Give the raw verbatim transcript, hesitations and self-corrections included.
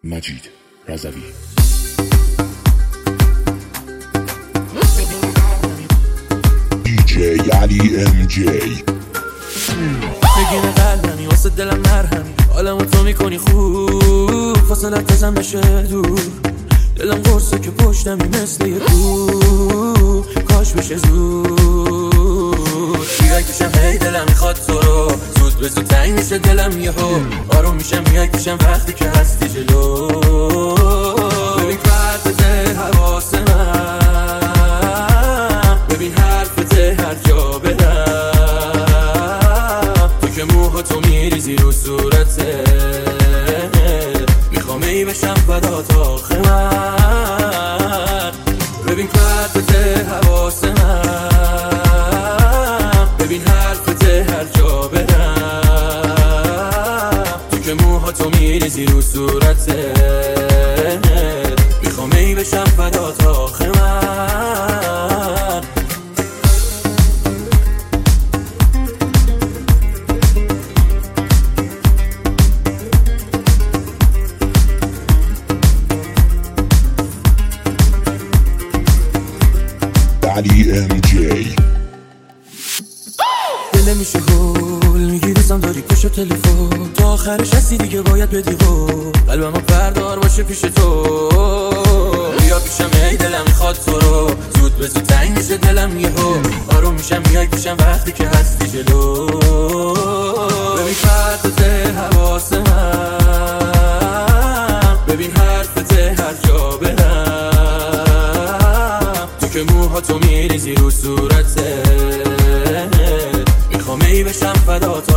مجید رضوی. دیجی علی ام جی. نگین قلبمی واسه دلم مرهمی، حالمو تو میکنی خوب، فاصلت ازم بشه دور، دلم قرصه که پشتمی مثل یه کو، کاش بشه زود بیای پیشم، هی دلم میخواد تو رو، زود به زود تنگ میشه دلم یهو، آروم میشم میای پیشم وقتی که هستی جلو. ببین فرفته حواس من، ببین حرفته هر جا برم، تو که موها تو میریزی رو صورته، میخوام ای بشم فدات آخه من. ببین فرفته حواس من، ببین حرفته هر جا برم، تو که موها تو میریزی رو صورته، میخوام ای بشم فدات آخه من. علی ام جی. دل میشه هول میگی دوستم داری پشت تلفن، تا آخرش هستی دیگه باید بدی قول، قلبم بردار باشه پیش تو، بیا پیشم ای دلم میخواد تو رو، زود به زود تنگ میشه دلم یهو، آروم میشم میای پیشم وقتی که هستی جلو. ببین فرفته حواس من، ببین حرفته هر جا برم، تو که موها تو میریزی رو صورته، میخوام ای بشم فدات